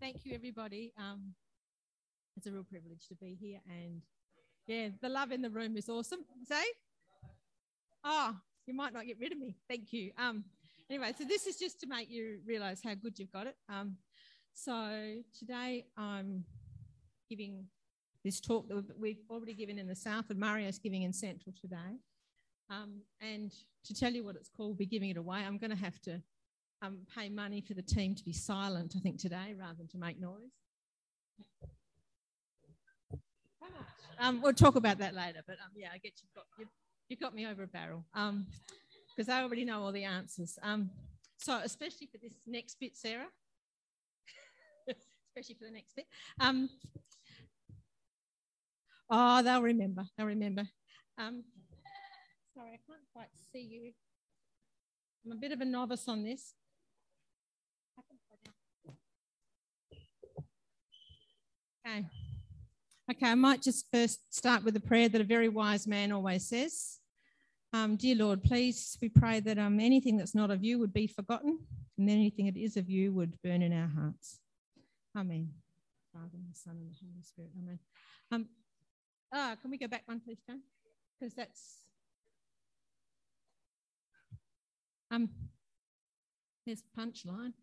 Thank you, everybody. It's a real privilege to be here, and yeah, the love in the room is awesome. Say, oh, you might not get rid of me. Thank you. Anyway, so this is just to make you realise how good you've got it. So today I'm giving this talk that we've already given in the South, and Mario's giving in Central today. And to tell you what it's called, we're giving it away. I'm going to have to pay money for the team to be silent, I think, today, rather than to make noise. How much? We'll talk about that later, but yeah, I get you've got me over a barrel because I already know all the answers. So especially for this next bit, Sarah, especially for the next bit. Oh, they'll remember. Sorry, I can't quite see you. I'm a bit of a novice on this. Okay, I might just first start with a prayer that a very wise man always says. Dear Lord, please, we pray that anything that's not of you would be forgotten, and anything that is of you would burn in our hearts. Amen. Father, and the Son, and the Holy Spirit. Amen. Can we go back one, please, Jane? Because that's... there's punchline.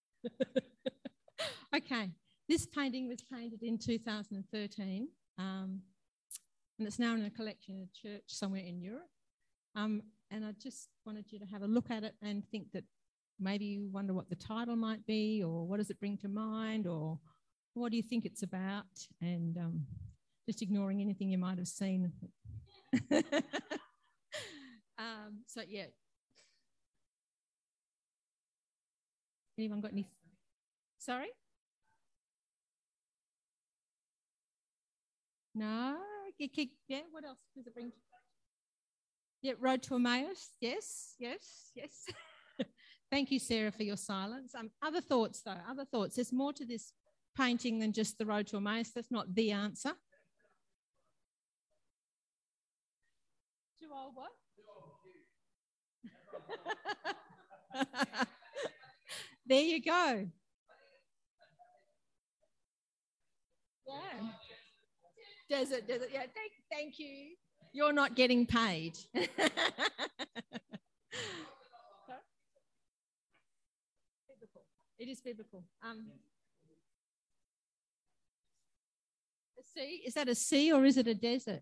Okay, this painting was painted in 2013, and it's now in a collection in a church somewhere in Europe. And I just wanted you to have a look at it and think that maybe you wonder what the title might be, or what does it bring to mind, or what do you think it's about, and just ignoring anything you might have seen. So, yeah. Anyone got any? Sorry? No? Yeah, what else does it bring? Yeah, Road to Emmaus. Yes. Thank you, Sarah, for your silence. Other thoughts, though, other thoughts. There's more to this painting than just the Road to Emmaus. That's not the answer. Too old what? There you go. Yeah. Desert. Yeah, thank you. You're not getting paid. It is biblical. A sea? Is that a sea or is it a desert?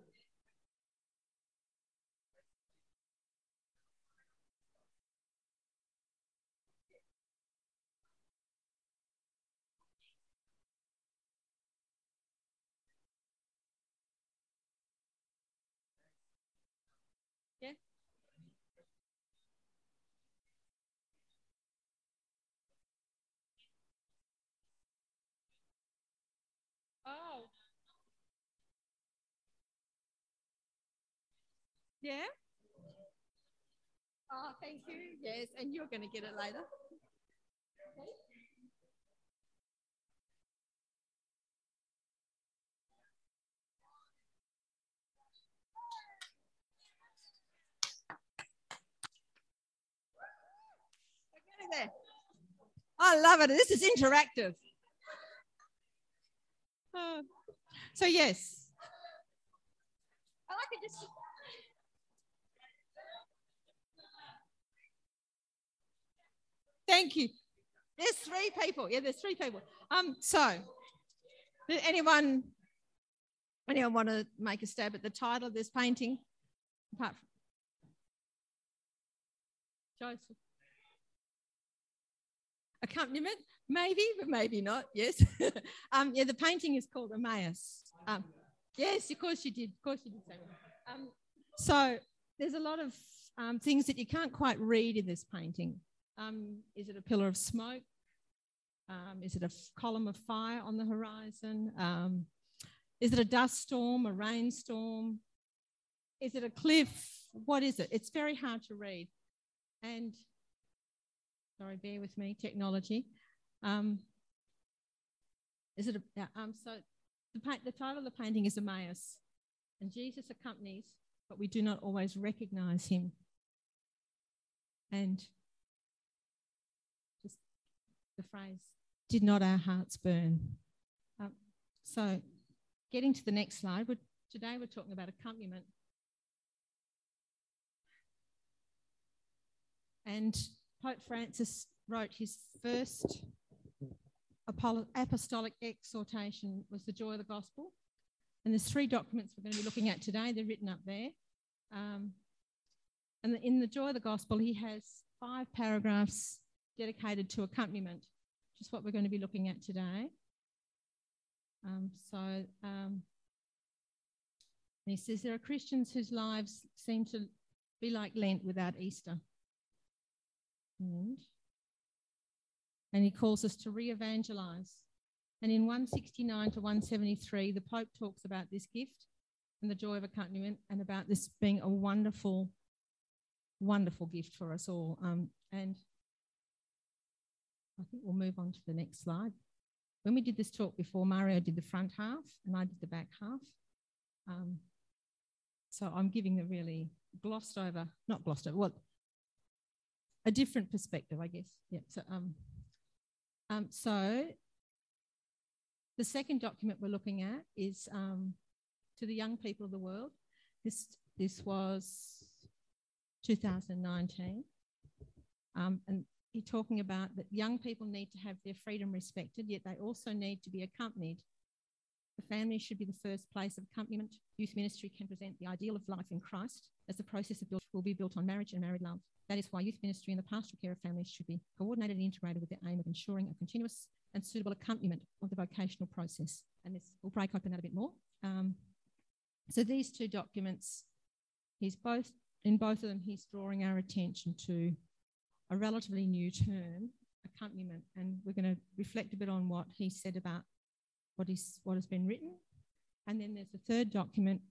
Yeah. Oh. Yeah. Oh, thank you. Yes, and you're going to get it later. There. I love it. This is interactive. So yes. I like it just. Thank you. There's three people. Yeah, there's three people. So did anyone want to make a stab at the title of this painting? Apart from Joseph. Accompaniment? Maybe, but maybe not. Yes. Yeah, the painting is called Emmaus. Yes, of course you did. Of course you did say that. So there's a lot of things that you can't quite read in this painting. Is it a pillar of smoke? Is it a column of fire on the horizon? Is it a dust storm, a rainstorm? Is it a cliff? What is it? It's very hard to read. And sorry, bear with me, technology. Is it so the title of the painting is Emmaus, and Jesus accompanies, but we do not always recognise him. And just the phrase, did not our hearts burn? So getting to the next slide, today we're talking about accompaniment. And Pope Francis wrote his first apostolic exhortation was the Joy of the Gospel. And there's 3 documents we're going to be looking at today. They're written up there. And in the Joy of the Gospel, he has 5 paragraphs dedicated to accompaniment, which is what we're going to be looking at today. he says, there are Christians whose lives seem to be like Lent without Easter. And he calls us to re-evangelise. And in 169 to 173, the Pope talks about this gift and the joy of accompaniment and about this being a wonderful, wonderful gift for us all. And I think we'll move on to the next slide. When we did this talk before, Mario did the front half and I did the back half. So I'm giving the really a different perspective, I guess. Yeah. So the second document we're looking at is to the young people of the world. This was 2019. And he's talking about that young people need to have their freedom respected, yet they also need to be accompanied. The family should be the first place of accompaniment. Youth ministry can present the ideal of life in Christ as the process of will be built on marriage and married love. That is why youth ministry and the pastoral care of families should be coordinated and integrated with the aim of ensuring a continuous and suitable accompaniment of the vocational process. And this will break open that a bit more. So these 2 documents, in both of them, he's drawing our attention to a relatively new term, accompaniment, and we're going to reflect a bit on what he said about what has been written. And then there's a 3rd document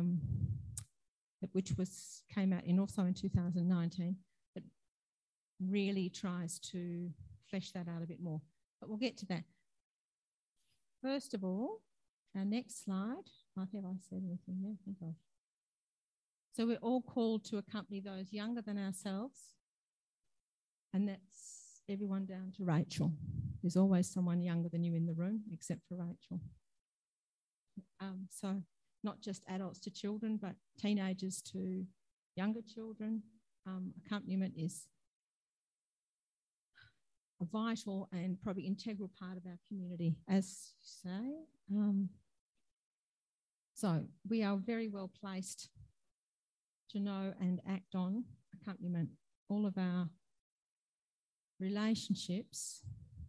which came out also in 2019 that really tries to flesh that out a bit more. But we'll get to that. First of all, our next slide. I think I said anything there. Thank God. So we're all called to accompany those younger than ourselves, and that's everyone down to Rachel. There's always someone younger than you in the room, except for Rachel. So not just adults to children, but teenagers to younger children. Accompaniment is a vital and probably integral part of our community, as you say. So we are very well placed to know and act on accompaniment. All of our relationships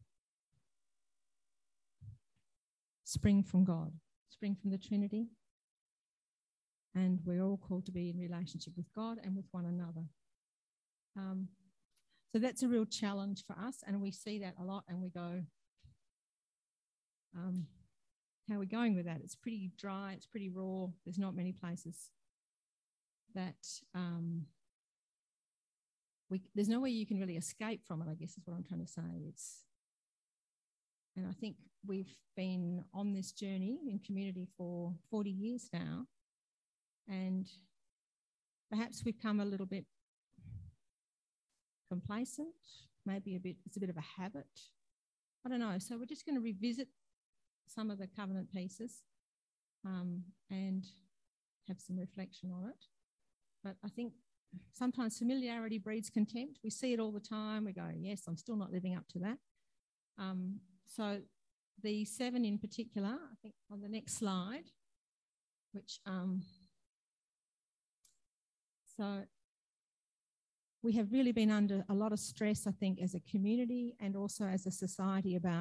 spring from God, spring from the Trinity, and we're all called to be in relationship with God and with one another. So that's a real challenge for us, and we see that a lot, and we go, how are we going with that? It's pretty dry, it's pretty raw. There's not many places that there's no way you can really escape from it, I guess is what I'm trying to say. And I think we've been on this journey in community for 40 years now, and perhaps we've come a little bit complacent, it's a bit of a habit. I don't know. So we're just going to revisit some of the covenant pieces and have some reflection on it. But I think sometimes familiarity breeds contempt. We see it all the time. We go, yes, I'm still not living up to that. So the 7 in particular, I think on the next slide, which so we have really been under a lot of stress, I think, as a community and also as a society about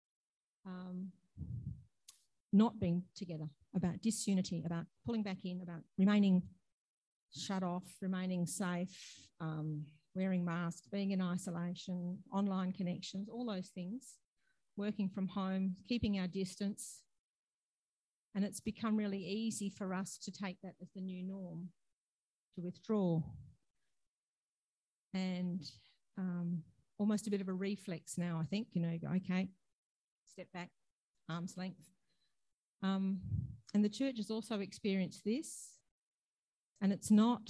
not being together, about disunity, about pulling back in, about remaining shut off, remaining safe, wearing masks, being in isolation, online connections, all those things, working from home, keeping our distance. And it's become really easy for us to take that as the new norm, to withdraw. And almost a bit of a reflex now, I think, you go, okay, step back, arm's length. And the church has also experienced this, and it's not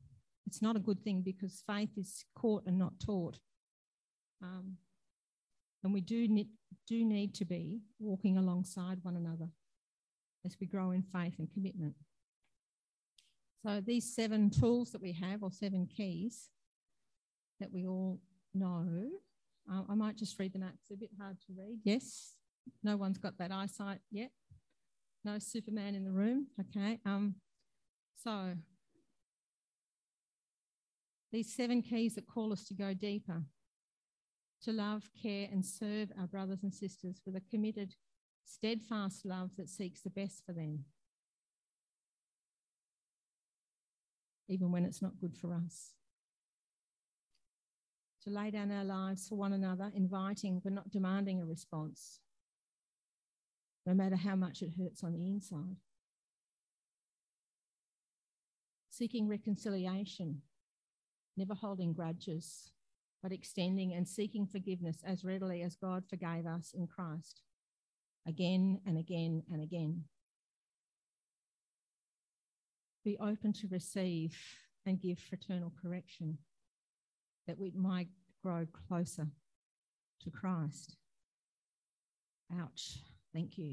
a good thing because faith is caught and not taught. And we do need to be walking alongside one another as we grow in faith and commitment. So these 7 tools that we have, or 7 keys that we all know, I might just read them out. It's a bit hard to read. Yes? No one's got that eyesight yet? No Superman in the room? Okay. So these 7 keys that call us to go deeper, to love, care and serve our brothers and sisters with a committed, steadfast love that seeks the best for them, even when it's not good for us. To lay down our lives for one another, inviting but not demanding a response, no matter how much it hurts on the inside. Seeking reconciliation, never holding grudges, but extending and seeking forgiveness as readily as God forgave us in Christ, again and again and again. Be open to receive and give fraternal correction, that we might grow closer to Christ. Ouch, thank you.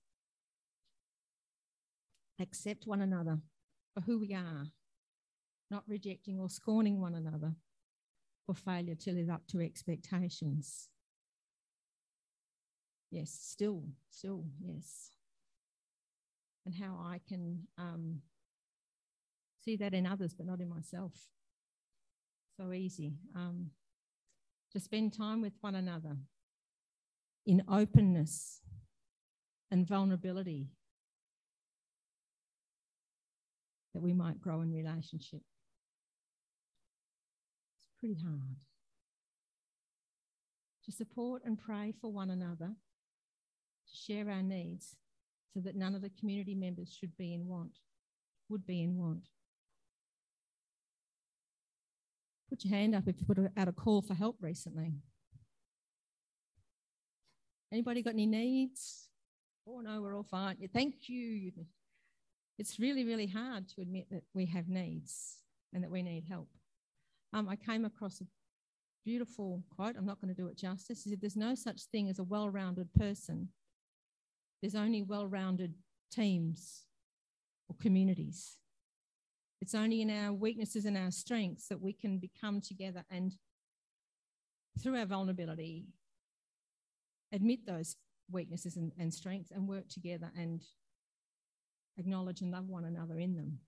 Accept one another for who we are, not rejecting or scorning one another for failure to live up to expectations. Yes, still, yes. And how I can see that in others, but not in myself. So easy. To spend time with one another in openness and vulnerability, that we might grow in relationship. It's pretty hard. To support and pray for one another, to share our needs, so that none of the community members would be in want. Put your hand up if you put out a call for help recently. Anybody got any needs? Oh no, we're all fine. Yeah, thank you. It's really, really hard to admit that we have needs and that we need help. I came across a beautiful quote. I'm not going to do it justice. It said, there's no such thing as a well-rounded person. There's only well-rounded teams or communities. It's only in our weaknesses and our strengths that we can become together and, through our vulnerability, admit those weaknesses and strengths and work together and acknowledge and love one another in them.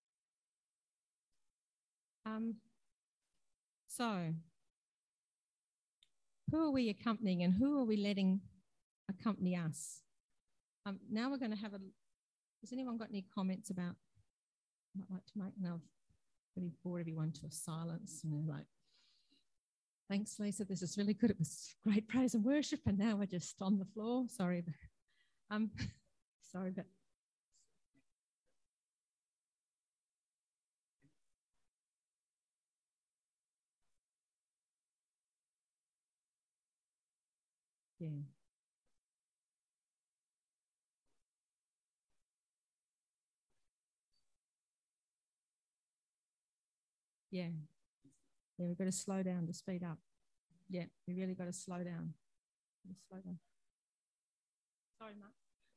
So, who are we accompanying and who are we letting accompany us? Now we're going to have has anyone got any comments about, I'd like to make, and I've really bored everyone to a silence, and they're like, thanks, Lisa, this is really good. It was great praise and worship, and now we're just on the floor. Sorry, sorry, but yeah. Yeah. Yeah, we've got to slow down to speed up. Yeah, we really got to slow down. Slow down. Sorry, Mark.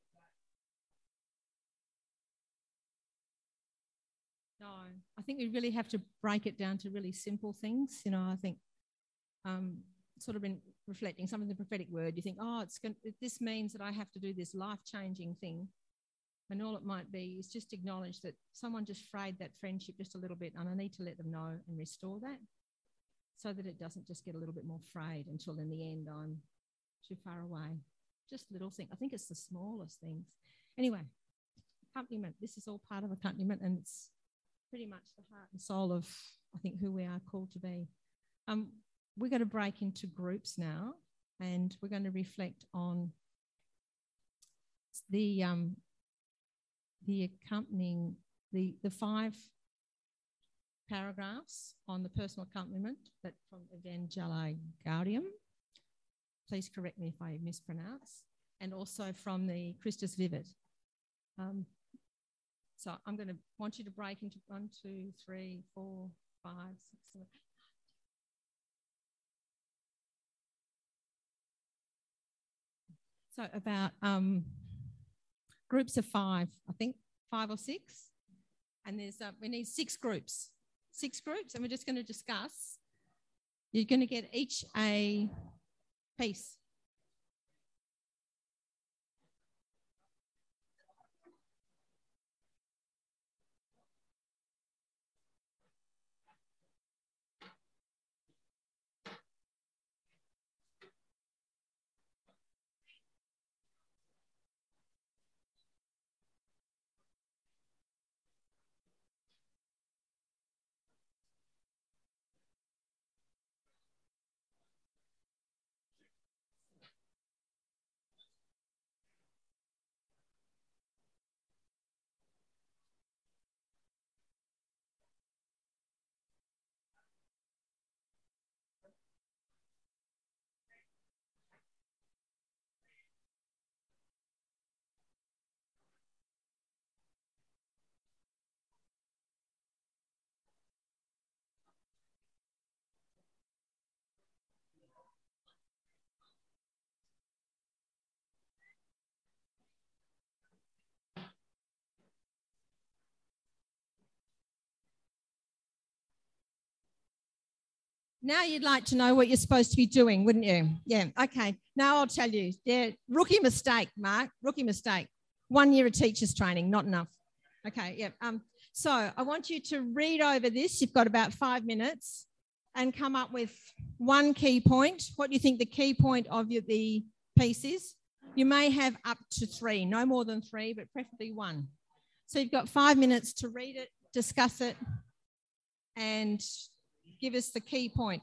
No, I think we really have to break it down to really simple things. You know, I think sort of been reflecting some of the prophetic word. You think, oh, this means that I have to do this life-changing thing. And all it might be is just acknowledge that someone just frayed that friendship just a little bit, and I need to let them know and restore that so that it doesn't just get a little bit more frayed until in the end I'm too far away. Just little things. I think it's the smallest things. Anyway, accompaniment. This is all part of accompaniment, and it's pretty much the heart and soul of, I think, who we are called to be. We're going to break into groups now, and we're going to reflect on the accompanying, the 5 paragraphs on the personal accompaniment that from Evangelii Gaudium. Please correct me if I mispronounce. And also from the Christus Vivit. So I'm going to want you to break into 1, 2, 3, 4, 5, 6, 7. So about groups of 5, I think 5 or 6. And there's we need 6 groups. 6 groups, and we're just going to discuss. You're going to get each a piece. Now you'd like to know what you're supposed to be doing, wouldn't you? Yeah, okay. Now I'll tell you. Yeah, rookie mistake, Mark. Rookie mistake. 1 year of teacher's training, not enough. Okay, yeah. So I want you to read over this. You've got about 5 minutes and come up with one key point. What do you think the key point of the piece is? You may have up to 3, no more than 3, but preferably 1. So you've got 5 minutes to read it, discuss it, and give us the key point.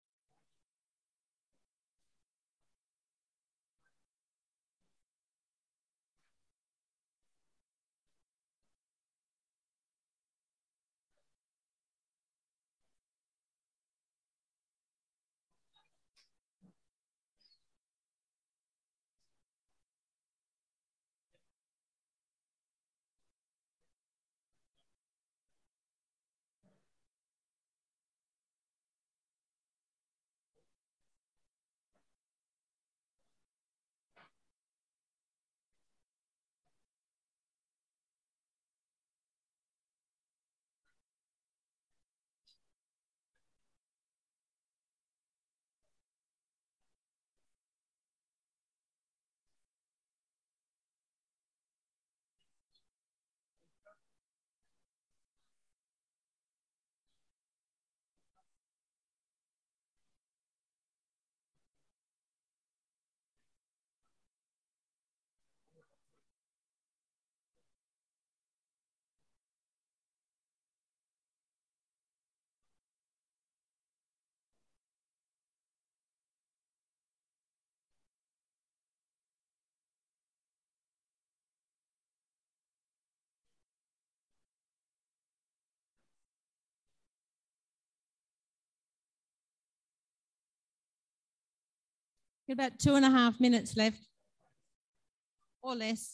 About 2.5 minutes left or less.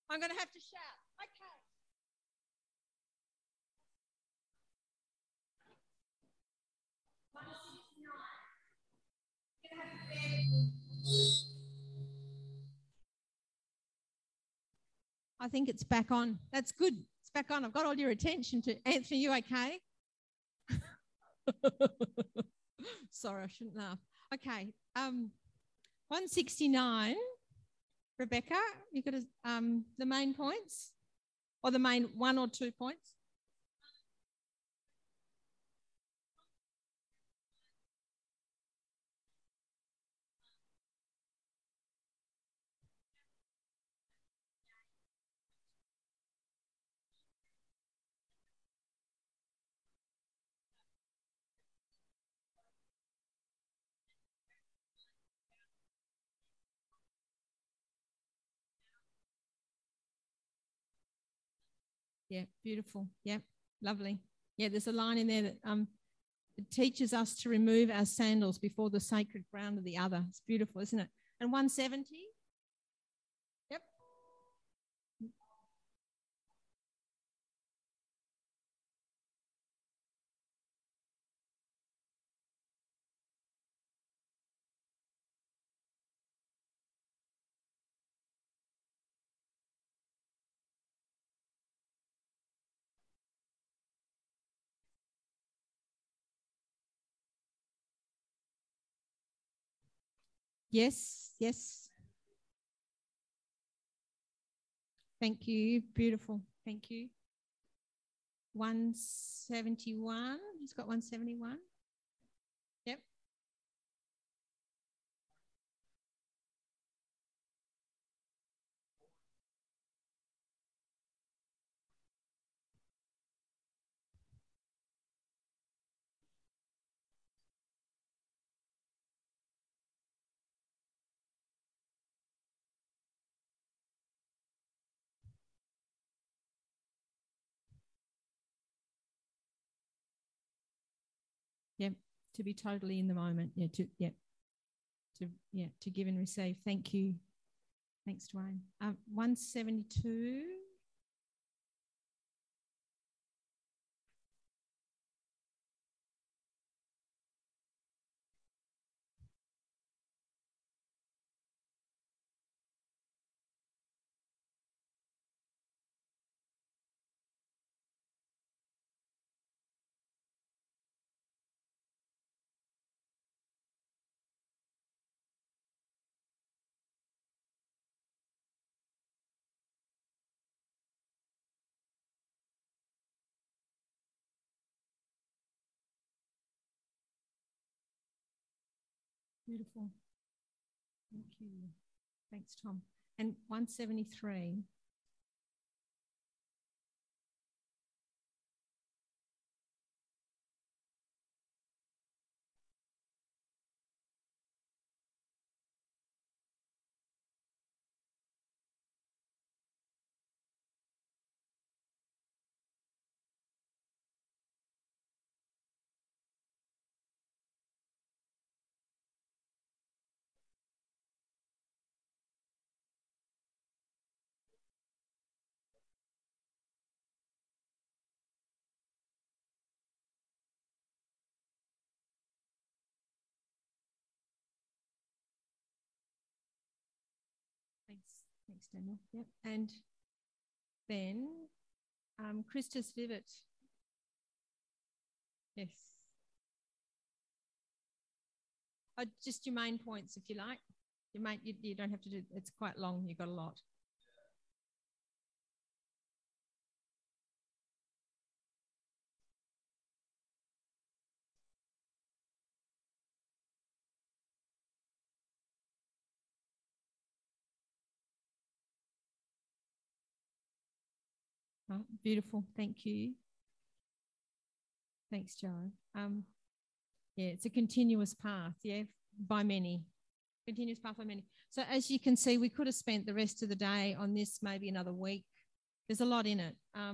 I'm going to have to shout. Okay. I think it's back on. That's good. It's back on. I've got all your attention to Anthony. You okay? Sorry, I shouldn't laugh. Okay. 169. Rebecca, you got the main points, or the main 1 or 2 points? Yeah, beautiful. Yeah, lovely. Yeah, there's a line in there that it teaches us to remove our sandals before the sacred ground of the other. It's beautiful, isn't it? And 170? Yep. Yes, yes. Thank you. Beautiful. Thank you. 171. Who's got 171? Yep. Yep. To be totally in the moment. Yeah. To give and receive. Thank you. Thanks, Dwayne. 172. Beautiful. Thank you. Thanks, Tom. And 173. Thanks, Daniel. Yep. And then Christus Vivit. Yes. Just your main points, if you like. You don't have to do. It's quite long. You've got a lot. Oh, beautiful. Thank you. Thanks, Joe. Yeah, it's a continuous path, yeah, by many. Continuous path by many. So as you can see, we could have spent the rest of the day on this, maybe another week. There's a lot in it.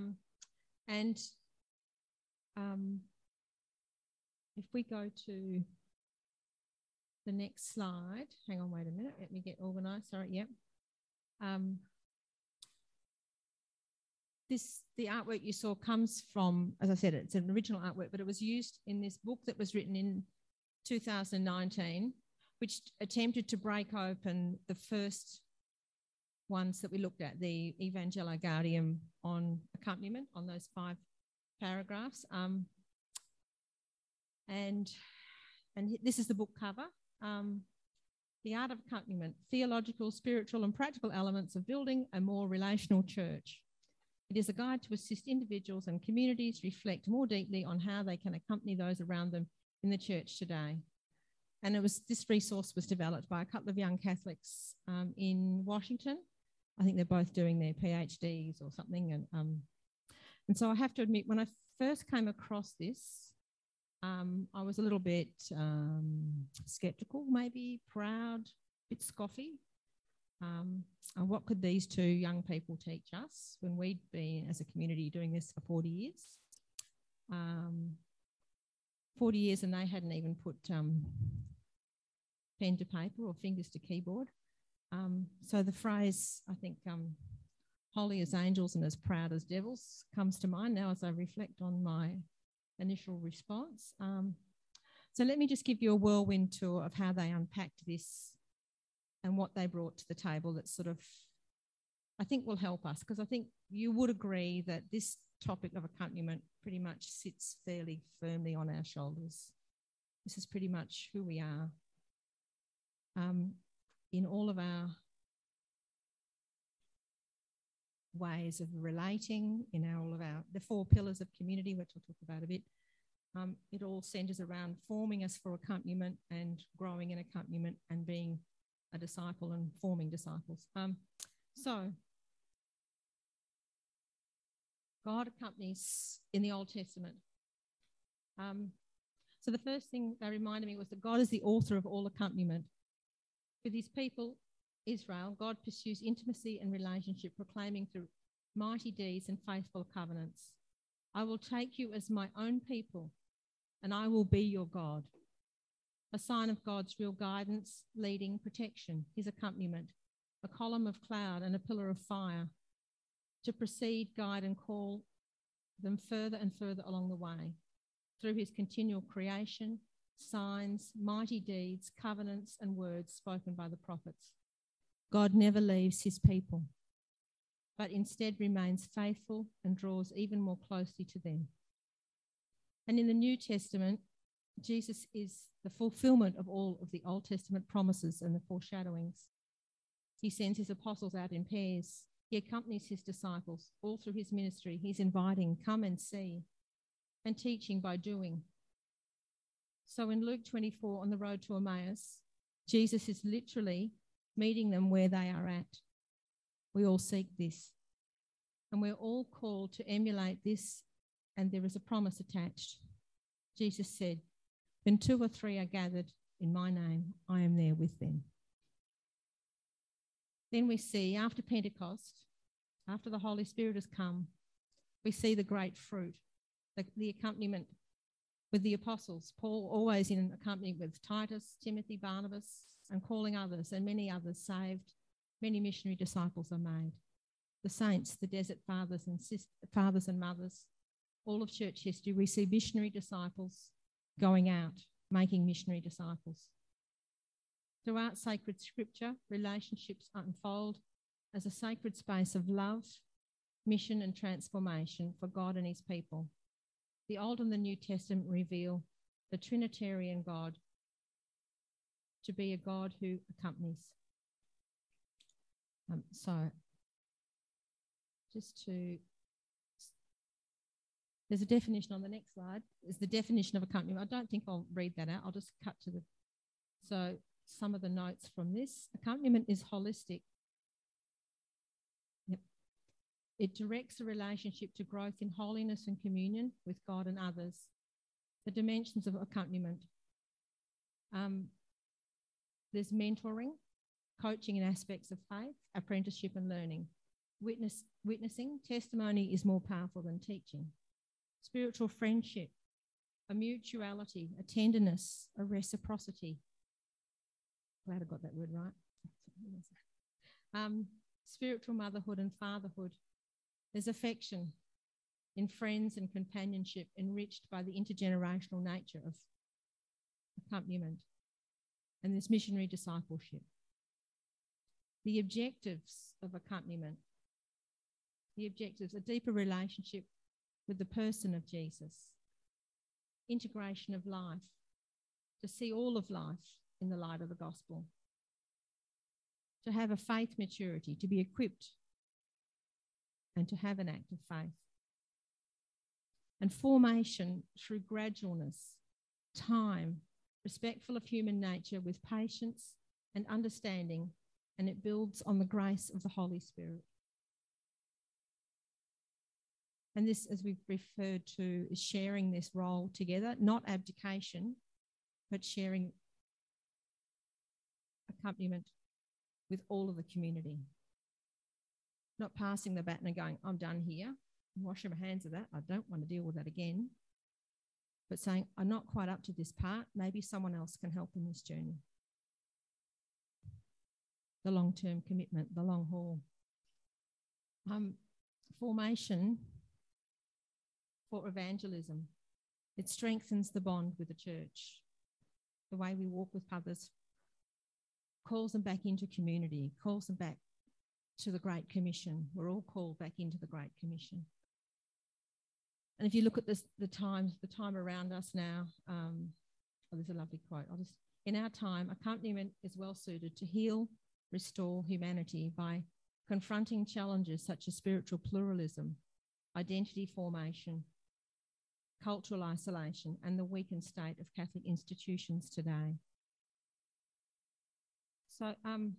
If we go to the next slide, hang on, wait a minute. Let me get organised. Sorry, yep. the artwork you saw comes from, as I said, it's an original artwork, but it was used in this book that was written in 2019, which attempted to break open the first ones that we looked at, the Evangelii Gaudium on accompaniment, on those 5 paragraphs. And this is the book cover. The Art of Accompaniment, Theological, Spiritual and Practical Elements of Building a More Relational Church. It is a guide to assist individuals and communities reflect more deeply on how they can accompany those around them in the church today. And this resource was developed by a couple of young Catholics in Washington. I think they're both doing their PhDs or something. And so I have to admit, when I first came across this, I was a little bit sceptical, maybe proud, a bit scoffy. What could these 2 young people teach us when we'd been, as a community, doing this for 40 years? 40 years and they hadn't even put pen to paper or fingers to keyboard. So the phrase, I think, holy as angels and as proud as devils comes to mind now as I reflect on my initial response. So let me just give you a whirlwind tour of how they unpacked this and what they brought to the table that sort of, I think, will help us, because I think you would agree that this topic of accompaniment pretty much sits fairly firmly on our shoulders. This is pretty much who we are. In all of our ways of relating, all of the 4 pillars of community, which I'll talk about a bit, it all centres around forming us for accompaniment and growing in accompaniment and being a disciple and forming disciples. So God accompanies in the Old Testament. So the first thing they reminded me was that God is the author of all accompaniment. With his people, Israel, God pursues intimacy and relationship, proclaiming through mighty deeds and faithful covenants. I will take you as my own people, and I will be your God. A sign of God's real guidance, leading, protection, his accompaniment, a column of cloud and a pillar of fire to precede, guide and call them further and further along the way through his continual creation, signs, mighty deeds, covenants and words spoken by the prophets. God never leaves his people, but instead remains faithful and draws even more closely to them. And in the New Testament, Jesus is the fulfillment of all of the Old Testament promises and the foreshadowings. He sends his apostles out in pairs. He accompanies his disciples all through his ministry. He's inviting, come and see, and teaching by doing. So in Luke 24, on the road to Emmaus, Jesus is literally meeting them where they are at. We all seek this. And we're all called to emulate this, and there is a promise attached. Jesus said, when 2 or 3 are gathered in my name, I am there with them. Then we see after Pentecost, after the Holy Spirit has come, we see the great fruit, the accompaniment with the apostles. Paul always in accompanying with Titus, Timothy, Barnabas, and calling others, and many others saved. Many missionary disciples are made. The saints, the desert fathers and mothers, all of church history, we see missionary disciples going out, making missionary disciples. Throughout sacred scripture, relationships unfold as a sacred space of love, mission and transformation for God and his people. The Old and the New Testament reveal the Trinitarian God to be a God who accompanies. There's a definition on the next slide. Is the definition of accompaniment. I don't think I'll read that out. I'll just cut to some of the notes from this. Accompaniment is holistic. Yep. It directs a relationship to growth in holiness and communion with God and others. The dimensions of accompaniment. There's mentoring, coaching in aspects of faith, apprenticeship and learning. Witnessing, testimony is more powerful than teaching. Spiritual friendship, a mutuality, a tenderness, a reciprocity. Glad I got that word right. Spiritual motherhood and fatherhood, There's affection in friends and companionship enriched by the intergenerational nature of accompaniment. And there's missionary discipleship. The objectives of accompaniment, the objectives, a deeper relationship with the person of Jesus, integration of life, to see all of life in the light of the gospel, to have a faith maturity, to be equipped and to have an act of faith. And formation through gradualness, time, respectful of human nature with patience and understanding, and it builds on the grace of the Holy Spirit. And this, as we've referred to, is sharing this role together, not abdication, but sharing accompaniment with all of the community. Not passing the baton and going, I'm done here, I'm washing my hands of that, I don't want to deal with that again. But saying, I'm not quite up to this part, maybe someone else can help in this journey. The long-term commitment, the long haul. Formation for evangelism. It strengthens the bond with the church. The way we walk with others calls them back into community, calls them back to the Great Commission. We're all called back into the Great Commission. And if you look at this, the time around us now, there's a lovely quote. In our time, accompaniment is well suited to heal, restore humanity by confronting challenges such as spiritual pluralism, identity formation, cultural isolation, and the weakened state of Catholic institutions today. So,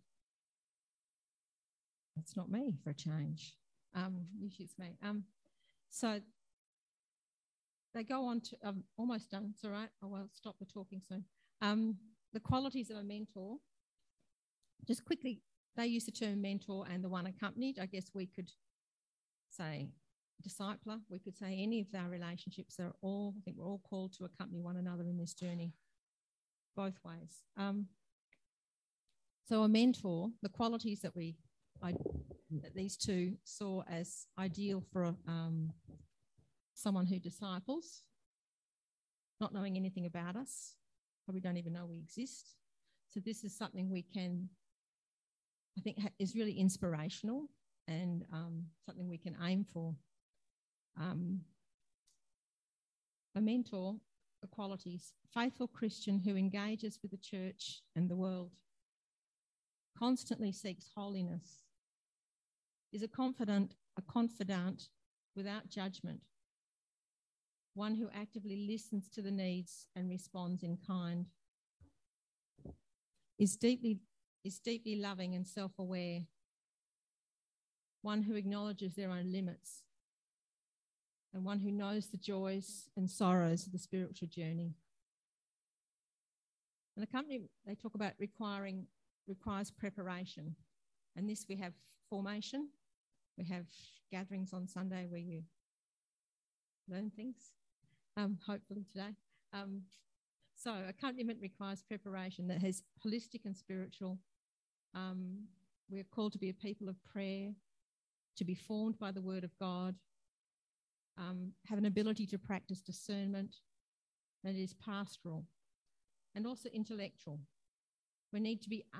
it's not me for a change. Usually it's me. So they go on to, I'm almost done, it's all right, I will stop the talking soon. The qualities of a mentor, just quickly, they use the term mentor and the one accompanied. I guess we could say discipler, we could say any of our relationships are all, I think we're all called to accompany one another in this journey, both ways. So a mentor, the qualities that that these two saw as ideal for someone who disciples, not knowing anything about us, probably don't even know we exist. So this is something we can, I think, is really inspirational and something we can aim for. A mentor, the qualities, faithful Christian who engages with the church and the world, constantly seeks holiness, is a confidant without judgment, one who actively listens to the needs and responds in kind, is deeply loving and self-aware, one who acknowledges their own limits, and one who knows the joys and sorrows of the spiritual journey. And accompaniment, they talk about requires preparation. And this, we have formation, we have gatherings on Sunday where you learn things, hopefully today. So accompaniment requires preparation that has holistic and spiritual. We're called to be a people of prayer, to be formed by the word of God, have an ability to practice discernment, and it is pastoral and also intellectual. We need to be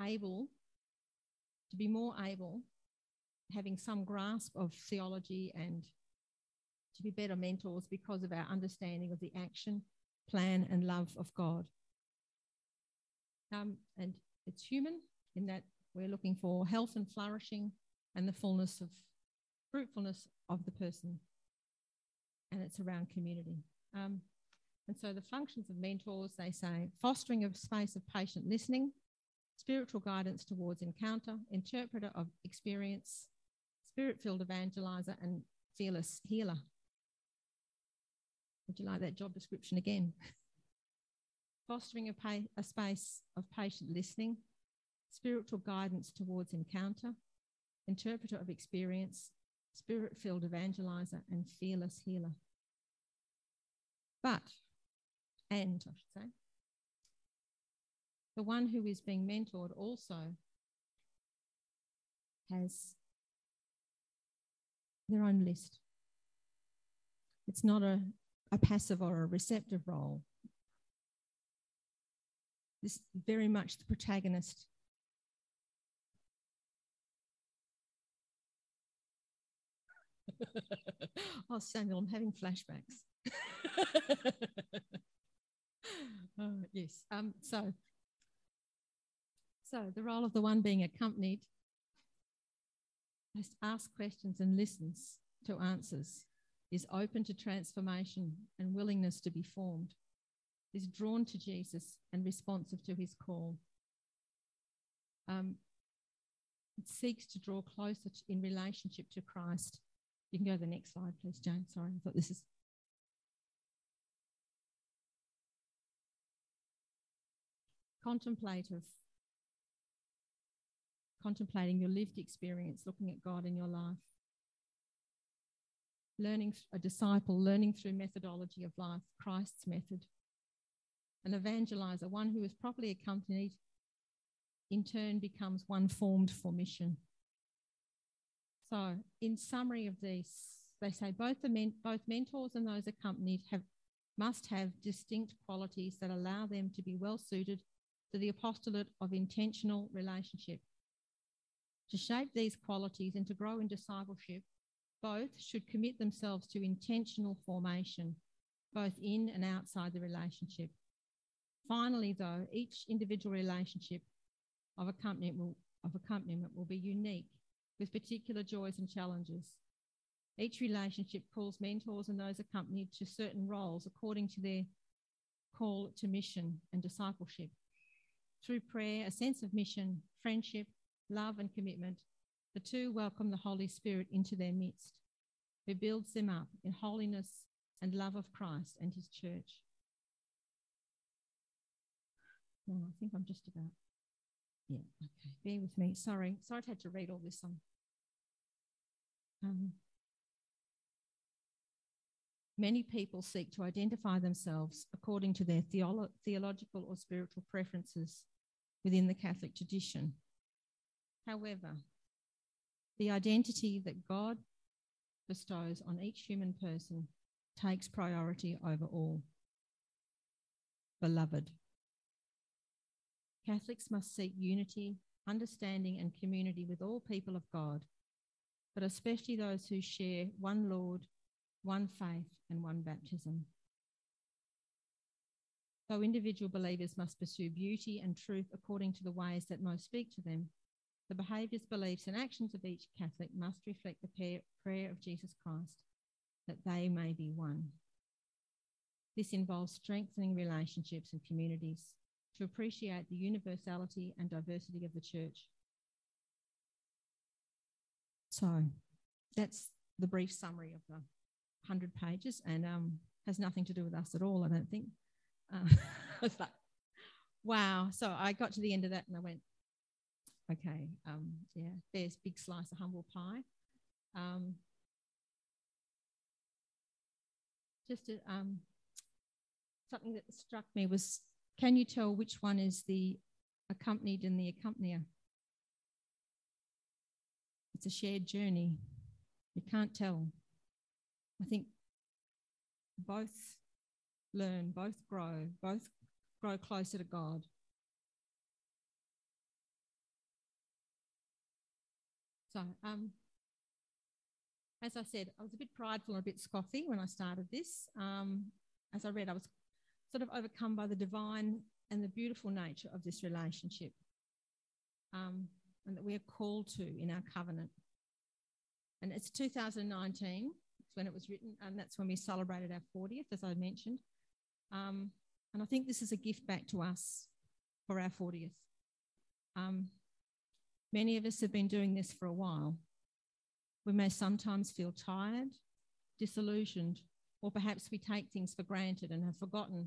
more able, having some grasp of theology and to be better mentors because of our understanding of the action, plan and love of God. And it's human in that we're looking for health and flourishing and the fruitfulness of the person. And it's around community. And so the functions of mentors, they say, fostering a space of patient listening, spiritual guidance towards encounter, interpreter of experience, spirit-filled evangelizer, and fearless healer. Would you like that job description again? Fostering a space of patient listening, spiritual guidance towards encounter, interpreter of experience, spirit-filled evangelizer, and fearless healer. I should say, the one who is being mentored also their own list. It's not a passive or a receptive role. This is very much the protagonist. Oh, Samuel, I'm having flashbacks. Oh, yes. So the role of the one being accompanied is asks questions and listens to answers, is open to transformation and willingness to be formed, is drawn to Jesus and responsive to his call. It seeks to draw closer in relationship to Christ. You can go to the next slide, please, Jane. Sorry, I thought this is... Contemplating your lived experience, looking at God in your life. Learning, a disciple, learning through methodology of life, Christ's method. An evangelizer, one who is properly accompanied, in turn becomes one formed for mission. So, in summary of these, they say both mentors and those accompanied must have distinct qualities that allow them to be well suited to the apostolate of intentional relationship. To shape these qualities and to grow in discipleship, both should commit themselves to intentional formation, both in and outside the relationship. Finally, though, each individual relationship of accompaniment will be unique, with particular joys and challenges. Each relationship calls mentors and those accompanied to certain roles according to their call to mission and discipleship. Through prayer, a sense of mission, friendship, love and commitment, the two welcome the Holy Spirit into their midst, who builds them up in holiness and love of Christ and his church. No, I think I'm just about... Yeah, okay, bear with me. Sorry I've had to read all this on. Many people seek to identify themselves according to their theological or spiritual preferences within the Catholic tradition. However, the identity that God bestows on each human person takes priority over all. Beloved. Catholics must seek unity, understanding and community with all people of God, but especially those who share one Lord, one faith and one baptism. Though individual believers must pursue beauty and truth according to the ways that most speak to them, the behaviours, beliefs and actions of each Catholic must reflect the prayer of Jesus Christ, that they may be one. This involves strengthening relationships and communities to appreciate the universality and diversity of the Church. So that's the brief summary of the 100 pages and has nothing to do with us at all, I don't think. It's like, wow. So I got to the end of that and I went, okay, yeah, there's big slice of humble pie. Something that struck me was, can you tell which one is the accompanied and the accompanier? It's a shared journey. You can't tell. I think both learn, both grow closer to God. So, as I said, I was a bit prideful and a bit scothy when I started this. As I read, I was sort of overcome by the divine and the beautiful nature of this relationship, and that we are called to in our covenant. And it's 2019, it's when it was written, and that's when we celebrated our 40th, as I mentioned. And I think this is a gift back to us for our 40th. Many of us have been doing this for a while. We may sometimes feel tired, disillusioned, or perhaps we take things for granted and have forgotten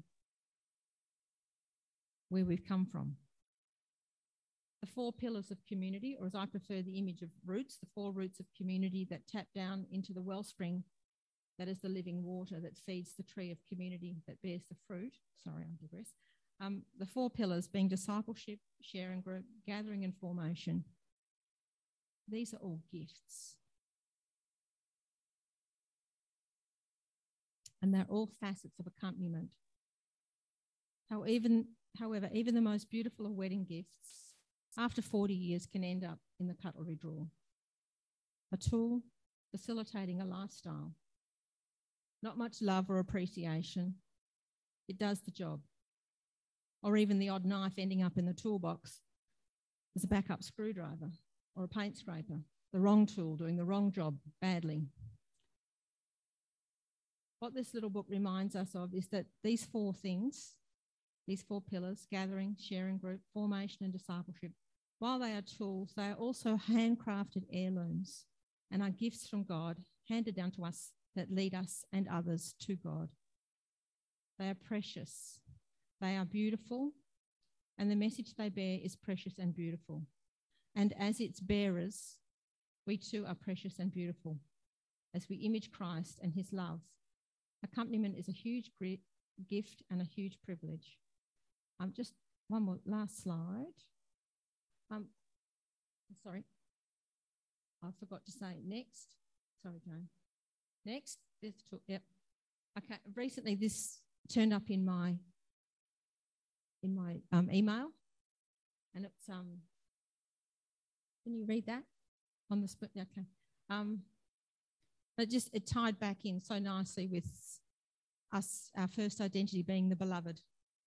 where we've come from. The 4 pillars of community, or as I prefer the image of roots, the 4 roots of community that tap down into the wellspring that is the living water that feeds the tree of community that bears the fruit. Sorry, I digress. The 4 pillars being discipleship, sharing group, gathering and formation. These are all gifts. and they're all facets of accompaniment. However, even the most beautiful of wedding gifts, after 40 years, can end up in the cutlery drawer. A tool facilitating a lifestyle. Not much love or appreciation. It does the job. Or even the odd knife ending up in the toolbox as a backup screwdriver or a paint scraper. The wrong tool doing the wrong job badly. What this little book reminds us of is that these four things, these four pillars, gathering, sharing group, formation and discipleship, while they are tools, they are also handcrafted heirlooms and are gifts from God handed down to us that lead us and others to God. They are precious, they are beautiful, and the message they bear is precious and beautiful. And as its bearers, we too are precious and beautiful as we image Christ and his love. Accompaniment is a huge gift and a huge privilege. Just one more, last slide. Sorry, I forgot to say next. Sorry, Jane. Next, yep. Okay, recently this turned up in my email, and it's can you read that on the split? Okay. But it tied back in so nicely with us, our first identity being the beloved.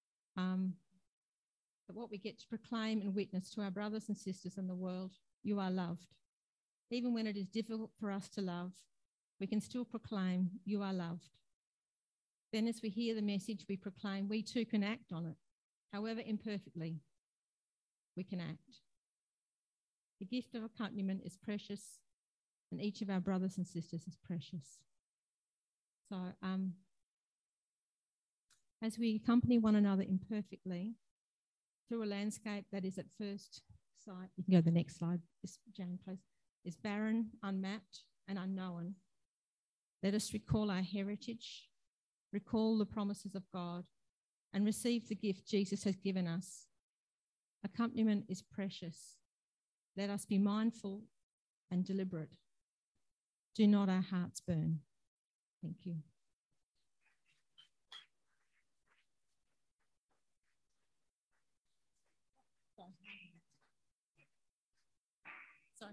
But what we get to proclaim and witness to our brothers and sisters in the world, you are loved. Even when it is difficult for us to love, we can still proclaim you are loved. Then as we hear the message we proclaim, we too can act on it. However imperfectly, we can act. The gift of accompaniment is precious, and each of our brothers and sisters is precious. So as we accompany one another imperfectly through a landscape that is at first sight, you can go to the next slide, Jane, please, is barren, unmapped and unknown. Let us recall our heritage, recall the promises of God, and receive the gift Jesus has given us. Accompaniment is precious. Let us be mindful and deliberate. Do not our hearts burn. Thank you. Sorry.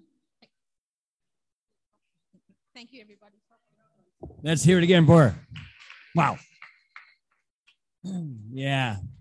Thank you, everybody. Let's hear it again for her. Wow. Yeah.